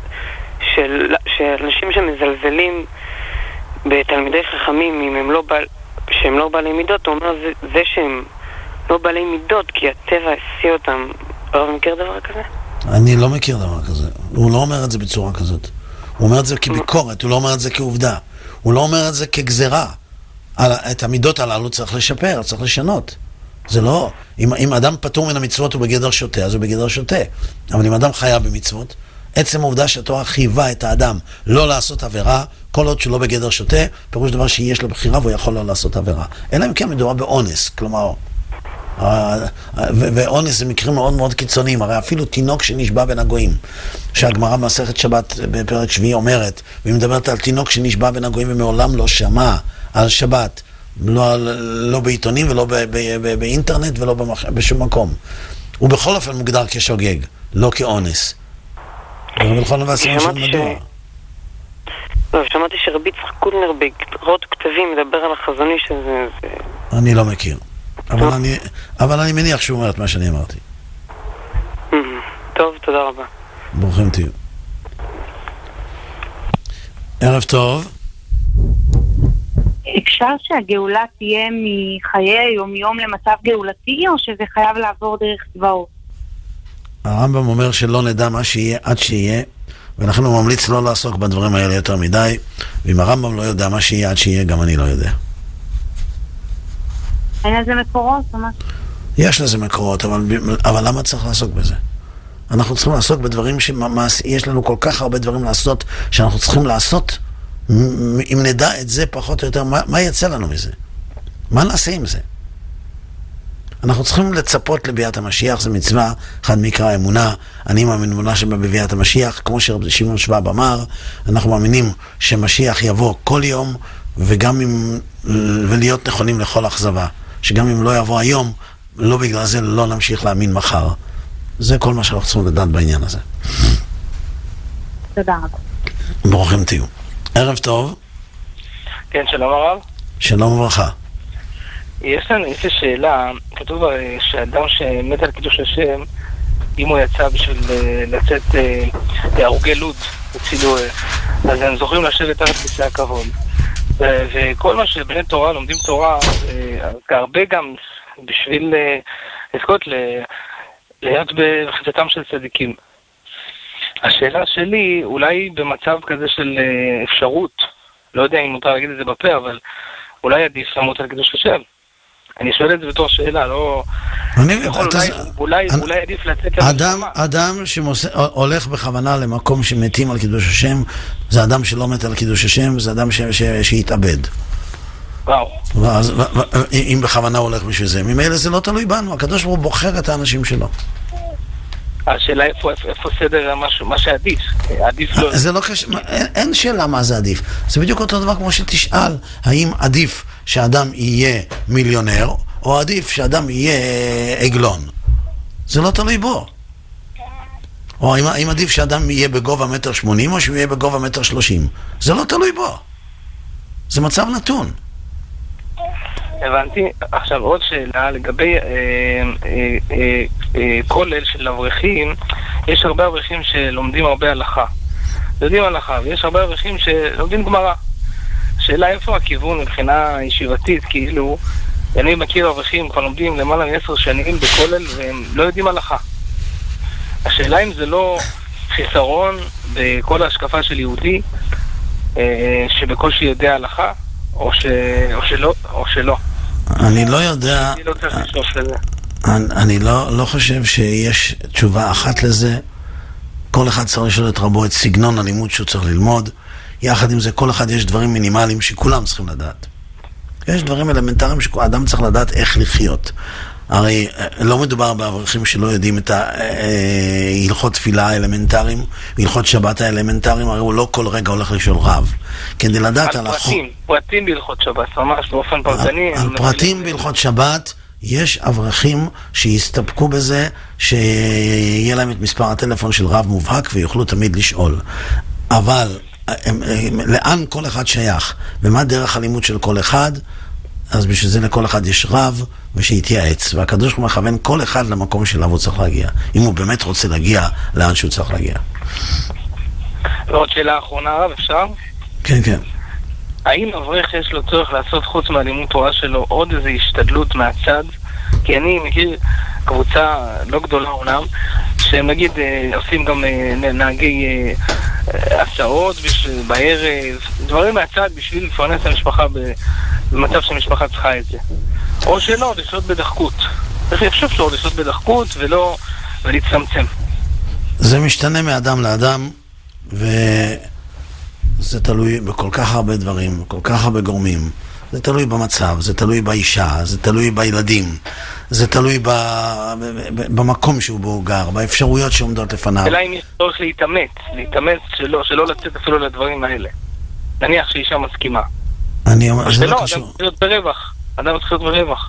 [SPEAKER 6] שאנשים שמזלזלים בתלמידי חכמים אם הם שהם לא בעלי מידות, הוא אומר זה שהם לא בעלי מידות כי הטבע עשי אותם. הרב מכיר דבר כזה? אני
[SPEAKER 2] לא מכיר דבר כזה. הוא לא אומר את זה בצורה כזאת. הוא אומר את זה כביקורת, הוא לא אומר את זה כעובדה. הוא לא אומר את זה כגזרה. את המידות הללו צריך לשפר, צריך לשנות. זה לא, אם אדם פטור מן המצוות הוא בגדר שוטה, אז הוא בגדר שוטה. אבל אם אדם חייב במצוות, עצם העובדה שהתורה חייבה את האדם לא לעשות עבירה, כל עוד שלא בגדר שוטה, פירוש דבר שיש לו בחירה והוא יכול לא לעשות עבירה. אלא אם כן מדובר באונס, כלומר, ואונס זה מקרים מאוד מאוד קיצוניים, הרי אפילו תינוק שנשבע בין הגויים, שהגמרא במסכת שבת בפרק שביעי אומרת, והיא מדברת על תינוק שנשבע בין הגויים ומעולם לא שמע על שבת, לא בעיתונים ולא באינטרנט ולא בשום מקום. הוא בכל אופן מוגדר כשוגג, לא כאונס. ובכל דבר סימן של מדוע.
[SPEAKER 6] שמעתי שרבי יצחק קוטנר בקורות כתבים מדבר על החזוני שזה...
[SPEAKER 2] אני לא מכיר. אבל אני מניח שהוא אומר את מה שאני אמרתי.
[SPEAKER 6] טוב, תודה רבה.
[SPEAKER 2] ברוכים תהיו. ערב טוב.
[SPEAKER 7] אפשר שהגאולה תהיה מחיי היום-יום למצב גאולתי, או שזה חייב לעבור דרך צבאות?
[SPEAKER 2] הרמב"ם אומר שלא נדע מה שיהיה עד שיהיה, ולכן הוא ממליץ לא לעסוק בדברים האלה יותר מדי, ואם הרמב"ם לא יודע מה שיהיה עד שיהיה, גם אני לא יודע.
[SPEAKER 7] אין לזה מקורות או מה?
[SPEAKER 2] יש לזה מקורות, אבל למה צריך לעסוק בזה? אנחנו צריכים לעסוק בדברים שיש לנו כל כך הרבה דברים לעשות, שאנחנו צריכים לעשות, אם נדע את זה פחות או יותר, מה יצא לנו מזה? מה נעשה עם זה? אנחנו צריכים לצפות לביאת המשיח, זה מצווה, אחד מקרא אמונה, אני מאמין אמונה שבביאת המשיח, כמו שרבי שמעון שואב אמר, אנחנו מאמינים שמשיח יבוא כל יום, ולהיות נכונים לכל אכזבה, שגם אם לא יבוא היום, לא בגלל זה לא נמשיך להאמין מחר. זה כל מה שאנחנו צריכים לדעת בעניין הזה.
[SPEAKER 7] תודה רבה.
[SPEAKER 2] ברוכים תהיו. ערב טוב.
[SPEAKER 8] כן, שלום הרב.
[SPEAKER 2] שלום וברכה.
[SPEAKER 8] יש לי שאלה, כתוב שאדם שמת על קידוש השם, אם הוא יצא בשביל לצאת להרוגי לוד, הצילו, אז הם זוכים לשבת תחת כיסא הכבוד. וכל מה שבני תורה לומדים תורה, הרבה גם בשביל לזכות להיות בחזתם של צדיקים. השאלה שלי, אולי במצב כזה של אפשרות, לא יודע אם מותר להגיד את זה בפה, אבל אולי עדיף למות על קידוש השם. אני שואל את זה בתור שאלה, לא... אולי עדיף לצאת...
[SPEAKER 2] אדם שהולך בכוונה למקום שמתים על קידוש השם, זה אדם שלא מת על קידוש השם, זה אדם שהתאבד.
[SPEAKER 8] וואו.
[SPEAKER 2] אם בכוונה הולך בשביל זה, ממילא זה לא תלוי בנו, הקדוש ברוך הוא בוחר את האנשים שלו.
[SPEAKER 8] השאלה איפה סדר מה שעדיף? עדיף לא...
[SPEAKER 2] זה לא קשה, אין שאלה מה זה עדיף. זה בדיוק אותו דבר כמו שתשאל, האם עדיף שאדם יהיה מיליונר, או עדיף שאדם יהיה עגלון. זה לא תלוי בו. או האם עדיף שאדם יהיה בגובה 1.80 מטר, או שהוא יהיה בגובה 1.30 מטר. זה לא תלוי בו. זה מצב נתון.
[SPEAKER 8] הבנתי. עכשיו עוד שאלה לגבי כולל של אברכים. יש הרבה אברכים שלומדים הרבה הלכה. יודעים הלכה, ויש הרבה אברכים שלומדים גמרא. שאלה איפה הכיוון מבחינה ישיבתית, כאילו אני מכיר אברכים כבר לומדים למעלה מ10 שנים בכולל והם לא יודעים הלכה. השאלה אם זה לא חיסרון בכל ההשקפה של יהודי שבקושי יודע הלכה או שלא.
[SPEAKER 2] אני לא יודע.
[SPEAKER 8] אני לא צריך לשאוף לזה.
[SPEAKER 2] אני לא חושב שיש תשובה אחת לזה. כל אחד צריך לשאול את רבו את סגנון הלימוד שהוא צריך ללמוד. יחד עם זה, כל אחד יש דברים מינימליים שכולם צריכים לדעת. יש דברים אלמנטריים שאדם צריך לדעת איך לחיות. הרי לא מדובר באברכים שלא יודעים את הלכות תפילה האלמנטריים, הלכות שבת האלמנטריים, הרי הוא לא כל רגע הולך לשאול רב. כדי לדעת על
[SPEAKER 8] פרטים בהלכות שבת, ממש באופן פרטני.
[SPEAKER 2] על פרטים בהלכות שבת, יש אברכים שיסתפקו בזה, שיהיה להם את מספר הטלפון של רב מובהק ויוכלו תמיד לשאול. אבל לאן כל אחד שייך ומה דרך הלימוד של כל אחד, אז בשביל זה לכל אחד יש רב ושיתייעץ, והקדוש ברוך הוא מכוון כל אחד למקום שלו הוא צריך להגיע, אם הוא באמת רוצה להגיע לאן שהוא צריך להגיע.
[SPEAKER 8] ועוד שאלה אחרונה רב, אפשר?
[SPEAKER 2] כן, כן.
[SPEAKER 8] האם אברך יש לו צורך לעשות חוץ מהלימוד תורה שלו עוד איזו השתדלות מהצד? כי אני מכיר קבוצה לא גדולה אומנם, שהם נגיד עושים גם נהגי הסעות בערב, דברים מהצד בשביל לפרנס את המשפחה במצב שהמשפחה צריכה את זה. או שלא, לשעות בדחקות. איך אפשר שלא לשעות בדחקות ולהצטמצם?
[SPEAKER 2] זה משתנה מאדם לאדם, וזה זה תלוי בכל כך הרבה דברים, בכל כך הרבה גורמים. זה תלוי במצב, זה תלוי באישה, זה תלוי בילדים, זה תלוי במקום שהוא בו גר, באפשרויות שעומדות לפניו.
[SPEAKER 8] אלא אם יש צורך להתאמץ שלא לצאת אפילו לדברים האלה. נניח שאישה מסכימה.
[SPEAKER 2] אני אומר, זה לא קשור.
[SPEAKER 8] אדם צריך להיות ברווח. אדם צריך להיות ברווח.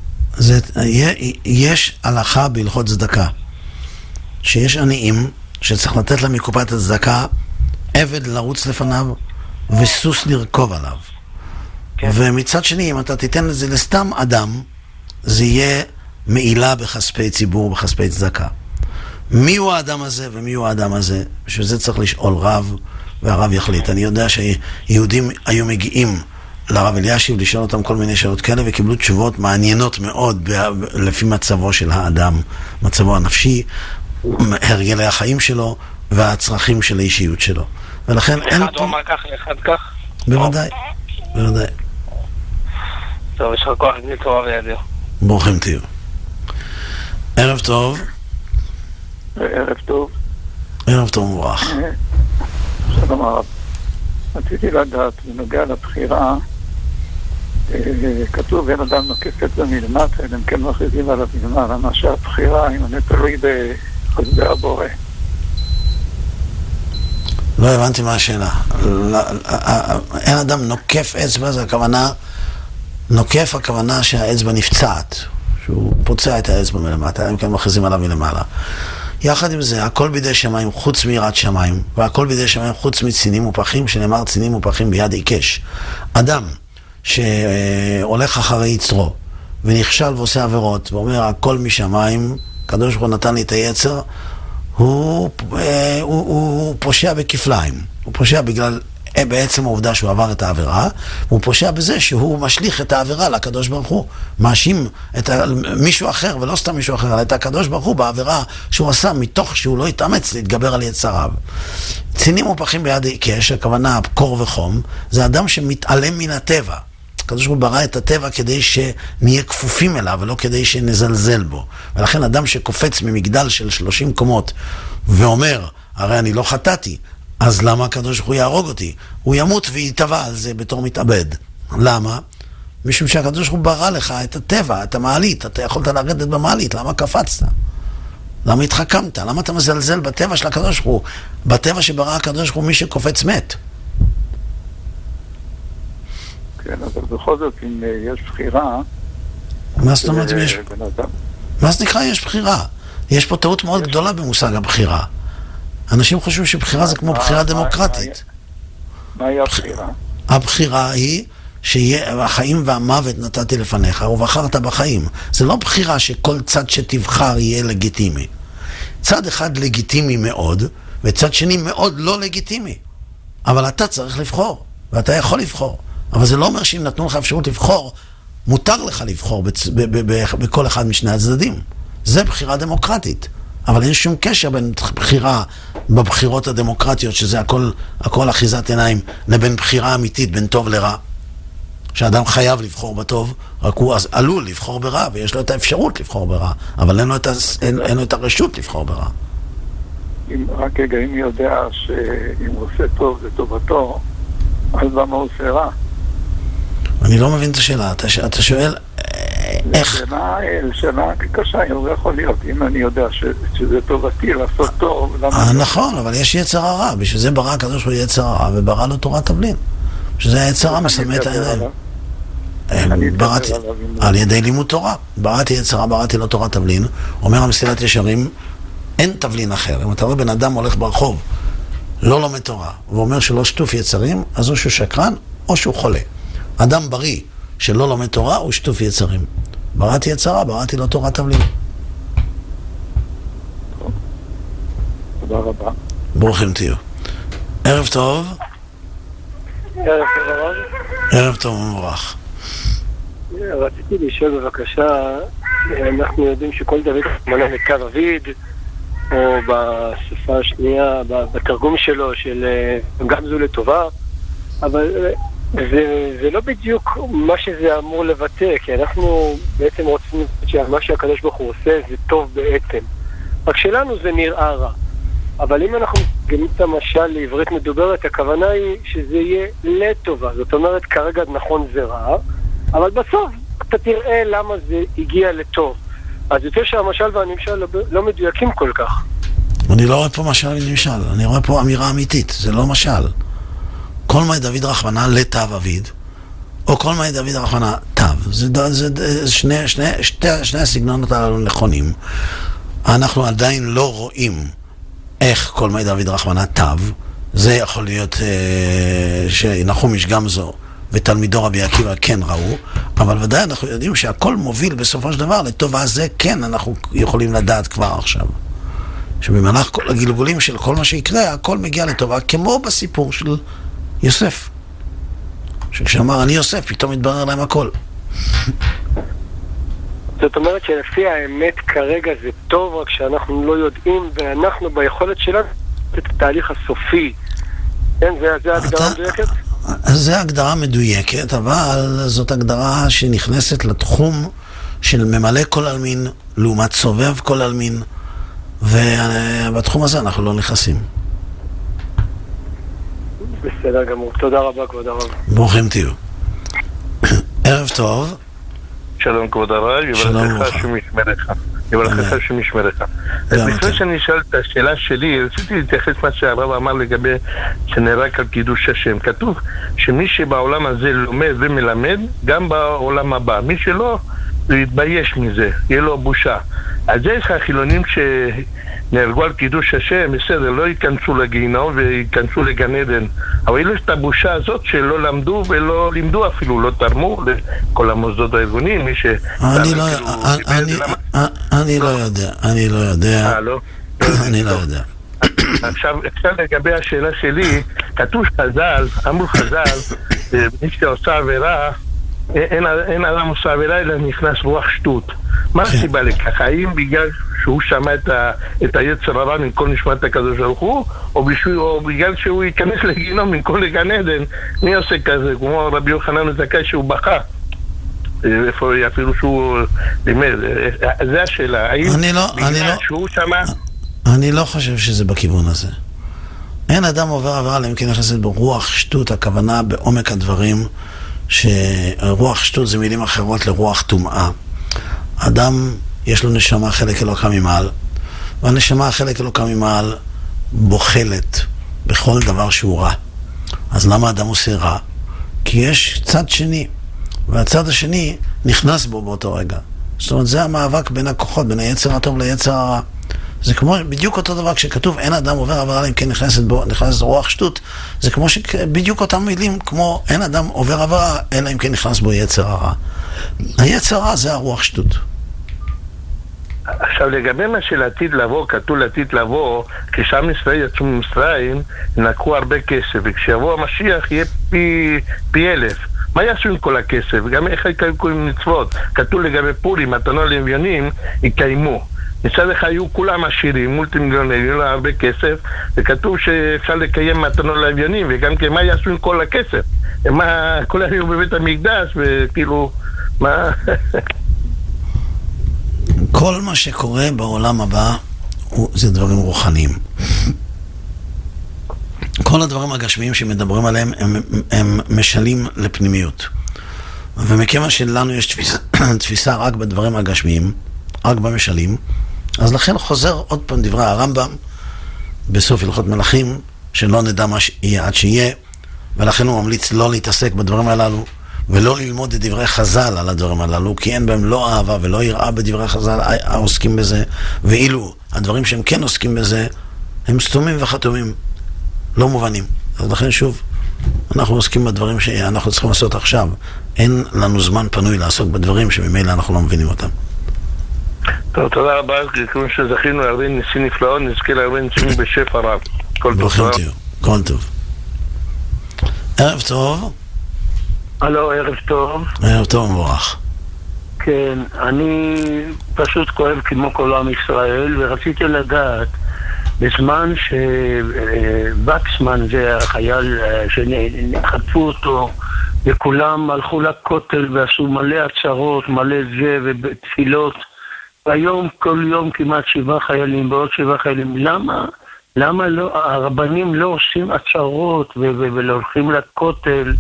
[SPEAKER 2] יש הלכה בהלכות צדקה, שיש עניים שצריך לתת לה מקופת הצדקה עבד לרוץ לפניו וסוס לרכוב עליו. כן. ומצד שני, אם אתה תיתן את זה לסתם אדם, זה יהיה מעילה בכספי ציבור, בכספי צדקה. מי הוא האדם הזה ומי הוא האדם הזה? בשביל זה צריך לשאול רב, והרב יחליט. אני יודע שיהודים היו מגיעים לרב אלישיב לשאול אותם כל מיני שאלות כאלה, וקיבלו תשובות מעניינות מאוד לפי מצבו של האדם, מצבו הנפשי, הרגלי החיים שלו והצרכים של האישיות שלו. ולכן אין...
[SPEAKER 8] אחד הוא אמר כך, אחד כך?
[SPEAKER 2] בוודאי, בוודאי.
[SPEAKER 8] טוב, יש לך כוח גדול תורה וידע.
[SPEAKER 2] ברוכים תהיו. ערב טוב.
[SPEAKER 9] ערב טוב.
[SPEAKER 2] ערב טוב מבורך.
[SPEAKER 9] שלום הרב. רציתי לדעת, בנוגע לבחירה, כתוב אין אדם נוקף אצבע מלמטה, אלא אם כן מכריזים עליו מלמעלה, מה שהבחירה, אם אני תלוי בחסדי הבורא.
[SPEAKER 2] לא הבנתי מה השאלה. אין אדם נוקף אצבע, זה הכוונה, נוקף הכוונה שהאצבע נפצעת, שהוא פוצע את האצבע מלמטה, אם כן מכריזים עליו מלמעלה. יחד עם זה, הכל בידי שמיים חוץ מיראת שמיים, והכל בידי שמיים חוץ מצינים ופחים, שנאמר צינים ופחים ביד עיקש. אדם שהולך אחרי יצרו, ונכשל ועושה עבירות, ואומר, הכל משמיים, הקדוש ברוך הוא נתן לי את היצר, הוא פושע בכפליים. הוא פושע בגלל בעצם העובדה שהוא עבר את העבירה, הוא פושע בזה שהוא משליך את העבירה לקדוש ברוך הוא, מאשים את מישהו אחר, ולא סתם מישהו אחר, אלא את הקדוש ברוך הוא בעבירה שהוא עשה מתוך שהוא לא התאמץ להתגבר על יצריו. צינים ופחים ביד עיקש, הכוונה קור וחום, זה אדם שמתעלם מן הטבע. הקדוש ברוך הוא ברא את הטבע כדי שנהיה כפופים אליו, ולא כדי שנזלזל בו. ולכן אדם שקופץ ממגדל של 30 קומות ואומר, הרי אני לא חטאתי, אז למה הקדוש ברוך הוא יהרוג אותי? הוא ימות ויתבע על זה בתור מתאבד. למה? משום שהקדוש ברוך הוא ברא לך את הטבע, את המעלית, אתה יכולת לרדת במעלית, למה קפצת? למה התחכמת? למה אתה מזלזל בטבע של הקדוש ברוך הוא? בטבע שברא הקדוש ברוך הוא מי שקופץ מת.
[SPEAKER 9] כן, אבל בכל זאת אם יש בחירה...
[SPEAKER 2] מה זאת אומרת אם יש... מה זה נקרא יש בחירה? יש פה טעות מאוד גדולה במושג הבחירה. אנשים חושבים שבחירה זה כמו בחירה דמוקרטית.
[SPEAKER 9] מהי הבחירה?
[SPEAKER 2] הבחירה היא שיהיה החיים והמוות נתתי לפניך, ובחרת בחיים. זה לא בחירה שכל צד שתבחר יהיה לגיטימי. צד אחד לגיטימי מאוד, וצד שני מאוד לא לגיטימי. אבל אתה צריך לבחור, ואתה יכול לבחור. אבל זה לא אומר שאם נתנו לך אפשרות לבחור, מותר לך לבחור בכל אחד משני הצדדים. זה בחירה דמוקרטית. אבל אין שום קשר בין בחירה בבחירות הדמוקרטיות, שזה הכל אחיזת עיניים, לבין בחירה אמיתית, בין טוב לרע. שאדם חייב לבחור בטוב, רק הוא עלול לבחור ברע, ויש לו את האפשרות לבחור ברע, אבל אין לו את הרשות לבחור ברע.
[SPEAKER 9] רק רגע, אם יודע שאם הוא עושה טוב זה טובתו, אז למה הוא עושה רע?
[SPEAKER 2] אני לא מבין את השאלה. אתה שואל איך?
[SPEAKER 9] שאלה קשה, לא יכול להיות. אם אני יודע שזה טובתי לעשות טוב, למה...
[SPEAKER 2] נכון, אבל יש יצר הרע. בשביל זה ברא הקדוש ברוך הוא יצר הרע, וברא לו תורת תבלין. שזה היצר הרע מסמא את העיניים. על ידי לימוד תורה. בראתי יצר הרע, בראתי לו תורת תבלין. אומר המסילת ישרים, אין תבלין אחר. אם אתה רואה בן אדם הולך ברחוב, לא לומד תורה, ואומר שלא שטוף יצרים, אז או שהוא שקרן, או שהוא חולה. אדם בריא שלא לומד תורה הוא שטוף יצרים. בראתי יצרה, בראתי לו תורת תבלין.
[SPEAKER 9] תודה רבה.
[SPEAKER 2] ברוכים תהיו. ערב טוב.
[SPEAKER 5] ערב טוב הרב.
[SPEAKER 2] ערב טוב ומבורך.
[SPEAKER 5] רציתי לשאול בבקשה, אנחנו יודעים שכל דוד מנה מקו אביד, או בשפה השנייה, בתרגום שלו, של גם זו לטובה, אבל זה לא בדיוק מה שזה אמור לבטא, כי אנחנו בעצם רוצים שמה שהקדוש ברוך הוא עושה זה טוב בעצם. רק שלנו זה נראה רע.
[SPEAKER 10] אבל אם אנחנו מתרגמים את המשל לעברית מדוברת, הכוונה היא שזה יהיה לטובה. זאת אומרת, כרגע נכון זה רע, אבל בסוף אתה תראה למה זה הגיע לטוב. אז יותר שהמשל והנמשל לא מדויקים כל כך.
[SPEAKER 2] אני לא רואה פה משל ונמשל, אני רואה פה אמירה אמיתית, זה לא משל. כל מה דוד רחמנא לטב אביד, או כל מה דוד רחמנא תב. זה שני הסגנונות הללו נכונים. אנחנו עדיין לא רואים איך כל מה דוד רחמנא תב. זה יכול להיות שנחום איש גמזו ותלמידו רבי עקיבא כן ראו, אבל ודאי אנחנו יודעים שהכל מוביל בסופו של דבר לטובה. זה כן אנחנו יכולים לדעת כבר עכשיו, שבמהלך כל הגלגולים של כל מה שיקרה, הכל מגיע לטובה, כמו בסיפור של יוסף, שכשאמר אני יוסף, פתאום מתברר להם הכל.
[SPEAKER 10] זאת אומרת שלפי האמת כרגע זה טוב, רק שאנחנו לא יודעים, ואנחנו ביכולת שלנו את התהליך הסופי. כן, זה הגדרה מדויקת?
[SPEAKER 2] זה הגדרה מדויקת, אבל זאת הגדרה שנכנסת לתחום של ממלא כל אלמין לעומת סובב כל אלמין, ובתחום הזה אנחנו לא נכנסים.
[SPEAKER 10] בסדר גמור, תודה רבה כבוד הרב.
[SPEAKER 2] ברוכים תהיו. ערב טוב.
[SPEAKER 11] שלום כבוד הרב, יברכך שמשמרך. יברכך שמשמרך. לפני שאני אשאל את השאלה שלי, רציתי להתייחס מה שהרב אמר לגבי שנרק על קידוש השם. כתוב שמי שבעולם הזה לומד ומלמד, גם בעולם הבא. מי שלא, הוא יתבייש מזה, יהיה לו בושה. אז זה החילונים שנהרגו על קידוש השם, בסדר, לא ייכנסו לגיהינום וייכנסו לגן עדן. אבל יש את הבושה הזאת שלא למדו ולא לימדו אפילו, לא תרמו לכל המוסדות הארגונים, מי ש...
[SPEAKER 2] אני לא יודע. אני לא יודע.
[SPEAKER 11] עכשיו לגבי השאלה שלי, כתוב חז"ל, אמרו חז"ל, מי שעושה עבירה, אין אדם עושה עבירה אלא נכנס רוח שטות. מה הסיבה לכך? האם בגלל שהוא שמע את היצר הרע מכל נשמת הקדוש ברוך הוא, או בגלל שהוא ייכנס לגיהינום מכל לגן עדן? מי עושה כזה? כמו רבי יוחנן הזכאי שהוא בכה, איפה אפילו שהוא לימד. זה השאלה. האם בגלל שהוא שמע...
[SPEAKER 2] אני לא חושב שזה בכיוון הזה. אין אדם עובר עבירה אלא אם כן נכנסת ברוח שטות. הכוונה בעומק הדברים שרוח שטות זה מילים אחרות לרוח טומאה. אדם יש לו נשמה חלק אלוקה ממעל, והנשמה חלק אלוקה ממעל בוחלת בכל דבר שהוא רע. אז למה אדם עושה רע? כי יש צד שני, והצד השני נכנס בו באותו רגע. זאת אומרת, זה המאבק בין הכוחות, בין היצר הטוב ליצר הרע. זה כמו בדיוק אותו דבר כשכתוב אין אדם עובר עבירה אם כן נכנסת רוח שטות. זה כמו בדיוק אותם מילים כמו אין אדם עובר עבירה אלא אם כן נכנס בו יצר הרע. היצר הרע זה הרוח שטות.
[SPEAKER 11] עכשיו לגבי מה של עתיד לבוא, כתוב עתיד לבוא, כשעם ישראל יצאו ממצרים נקחו הרבה כסף, וכשיבוא המשיח יהיה פי 1000. מה יעשו עם כל הכסף? גם איך יקיימו עם מצוות? כתוב לגבי פורים, מתנות לאביונים יקיימו. מצד אחד היו כולם עשירים, מולטי-מיליונרים, היו לה הרבה כסף, וכתוב שאפשר לקיים מתנות לאביונים, וגם כן מה יעשו עם כל הכסף? מה, כל היו בבית המקדש, וכאילו, מה...
[SPEAKER 2] כל מה שקורה בעולם הבא זה דברים רוחניים. כל הדברים הגשמיים שמדברים עליהם הם משלים לפנימיות. ומכיוון שלנו יש תפיסה רק בדברים הגשמיים, רק במשלים, אז לכן חוזר עוד פעם דברי הרמב"ם בסוף הלכות מלכים, שלא נדע מה יהיה עד שיהיה, ולכן הוא ממליץ לא להתעסק בדברים הללו, ולא ללמוד את דברי חז"ל על הדברים הללו, כי אין בהם לא אהבה ולא יראה בדברי חז"ל העוסקים בזה, ואילו הדברים שהם כן עוסקים בזה, הם סתומים וחתומים, לא מובנים. אז לכן שוב, אנחנו עוסקים בדברים שאנחנו צריכים לעשות עכשיו. אין לנו זמן פנוי לעסוק בדברים שממילא אנחנו לא מבינים אותם.
[SPEAKER 11] טוב, תודה רבה, כמו שזכינו להרבה ניסים נפלאות, נזכה להרבה ניסים בשפע רב. כל טוב.
[SPEAKER 2] כל טוב. ערב טוב.
[SPEAKER 12] הלו, ערב טוב.
[SPEAKER 2] ערב טוב מבורך.
[SPEAKER 12] כן, אני פשוט כואב כמו כל עם ישראל, ורציתי לדעת, בזמן שבקסמן זה החייל שחטפו אותו, וכולם הלכו לכותל ועשו מלא עצרות, מלא זה ובתפילות, והיום כל יום כמעט 7 חיילים, בעוד 7 חיילים. למה למה הרבנים לא עושים עצרות ולא הולכים לכותל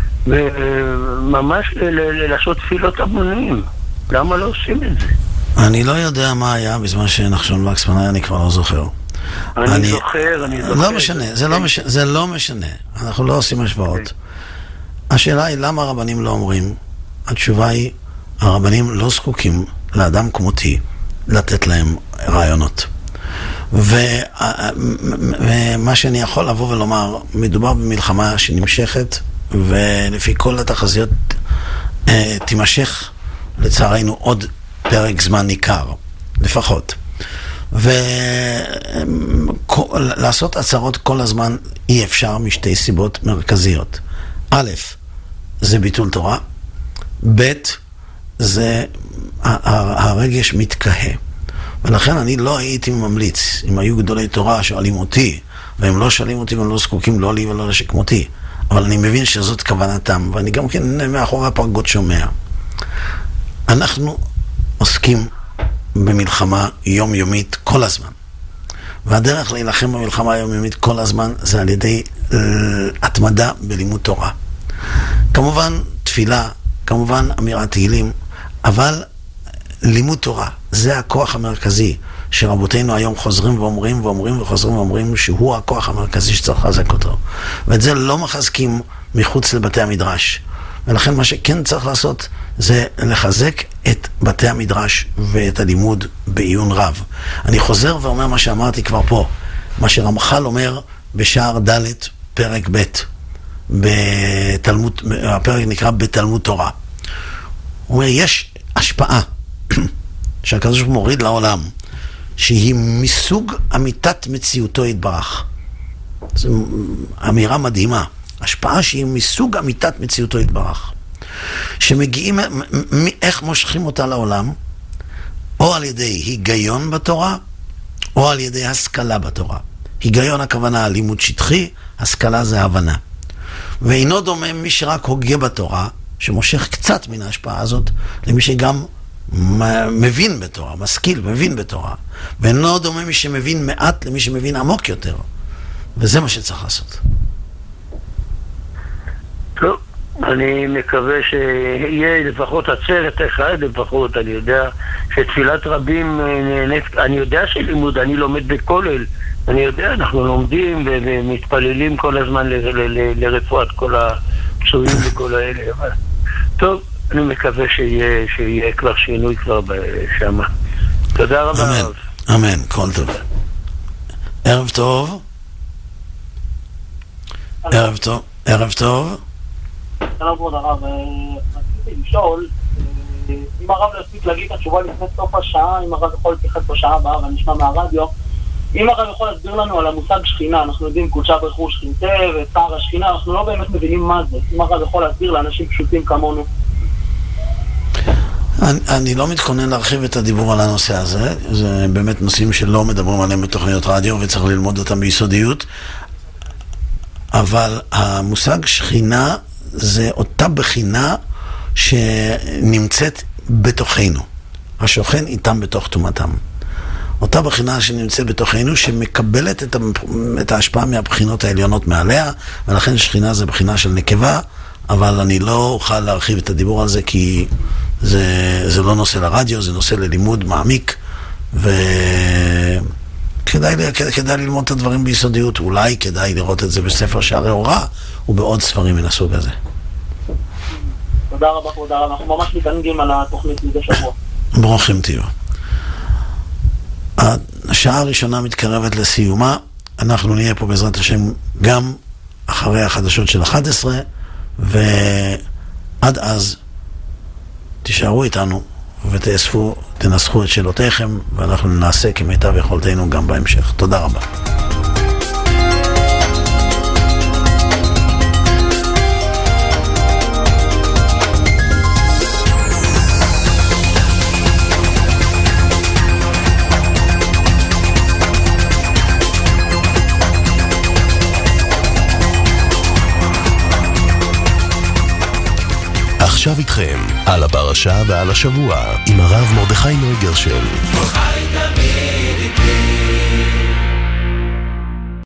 [SPEAKER 12] וממש לעשות תפילות המונים? למה לא עושים את זה?
[SPEAKER 2] אני לא יודע מה היה בזמן שנחשון וקסמן היה, אני כבר לא זוכר.
[SPEAKER 12] אני זוכר.
[SPEAKER 2] לא משנה, זה לא משנה. אנחנו לא עושים השוואות. השאלה היא למה הרבנים לא אומרים? התשובה היא, הרבנים לא זקוקים לאדם כמותי לתת להם רעיונות. ומה שאני יכול לבוא ולומר, מדובר במלחמה שנמשכת, ולפי כל התחזיות תימשך לצערנו עוד פרק זמן ניכר, לפחות. ולעשות הצהרות כל הזמן אי אפשר משתי סיבות מרכזיות. א', זה ביטול תורה. ב', זה הרגש מתקהה. ולכן אני לא הייתי ממליץ, אם היו גדולי תורה שואלים אותי, והם לא שואלים אותי והם לא זקוקים לא לי ולא לשכמותי, אבל אני מבין שזאת כוונתם, ואני גם כן מאחורי הפרגות שומע. אנחנו עוסקים במלחמה יומיומית כל הזמן. והדרך להילחם במלחמה היומיומית כל הזמן זה על ידי התמדה בלימוד תורה. כמובן תפילה, כמובן אמירת תהילים, אבל לימוד תורה זה הכוח המרכזי שרבותינו היום חוזרים ואומרים שהוא הכוח המרכזי שצריך לחזק אותו. ואת זה לא מחזקים מחוץ לבתי המדרש. ולכן מה שכן צריך לעשות זה לחזק את בתי המדרש ואת הלימוד בעיון רב. אני חוזר ואומר מה שאמרתי כבר פה, מה שרמח"ל אומר בשער ד' פרק ב' בתלמוד, הפרק נקרא בתלמוד תורה. הוא אומר, יש השפעה שהקדוש ברוך הוא מוריד לעולם, שהיא מסוג אמיתת מציאותו יתברך. זו אמירה מדהימה. השפעה שהיא מסוג אמיתת מציאותו יתברך. שמגיעים, איך מושכים אותה לעולם? או על ידי היגיון בתורה, או על ידי השכלה בתורה. היגיון הכוונה לימוד שטחי, השכלה זה הבנה. ואינו דומה מי שרק הוגה בתורה, שמושך קצת מן ההשפעה הזאת, למי שגם מבין בתורה, משכיל, מבין בתורה. ואינו דומה מי שמבין מעט למי שמבין עמוק יותר. וזה מה שצריך לעשות.
[SPEAKER 12] טוב, אני מקווה שיהיה לפחות עצרת אחד, לפחות, אני יודע שתפילת רבים, אני יודע שלימוד, אני לומד בכולל, אני יודע, אנחנו לומדים ומתפללים כל הזמן לרפואת כל הפצועים וכל האלה, אבל טוב, אני מקווה שיהיה כבר שינוי כבר שם. תודה רבה.
[SPEAKER 2] אמן, אמן, כל טוב. ערב טוב. ערב טוב. ערב טוב.
[SPEAKER 13] שלום כבוד הרב, רציתי לשאול, אם הרב לא הספיק להגיד את התשובה לפני סוף השעה, אם הרב יכול להתייחס בשעה הבאה ונשמע מהרדיו, אם הרב יכול להסביר לנו על המושג שכינה, אנחנו יודעים קודשה ברך הוא שכינתה וצער השכינה, אנחנו לא באמת מבינים מה זה, אם הרב יכול להסביר לאנשים פשוטים כמונו.
[SPEAKER 2] אני לא מתכונן להרחיב את הדיבור על הנושא הזה, זה באמת נושאים שלא מדברים עליהם בתוכניות רדיו וצריך ללמוד אותם ביסודיות, אבל המושג שכינה זה אותה בחינה שנמצאת בתוכנו. השוכן איתם בתוך תומתם. אותה בחינה שנמצאת בתוכנו שמקבלת את ההשפעה מהבחינות העליונות מעליה, ולכן שכינה זה בחינה של נקבה, אבל אני לא אוכל להרחיב את הדיבור על זה כי זה לא נושא לרדיו, זה נושא ללימוד מעמיק, וכדאי ללמוד את הדברים ביסודיות. אולי כדאי לראות את זה בספר שערי אורה ובעוד ספרים מן הסוג הזה.
[SPEAKER 13] תודה רבה, תודה רבה. אנחנו ממש מתענגים על התוכנית מדי שבוע.
[SPEAKER 2] ברוכים תהיו. השעה הראשונה מתקרבת לסיומה. אנחנו נהיה פה בעזרת השם גם אחרי החדשות של 11, ועד אז תישארו איתנו ותאספו, תנסחו את שאלותיכם, ואנחנו נעשה כמיטב יכולתנו גם בהמשך. תודה רבה.
[SPEAKER 1] עכשיו איתכם על הפרשה ועל השבוע עם הרב מרדכי נוי גרשל.
[SPEAKER 14] חי תמיד איתי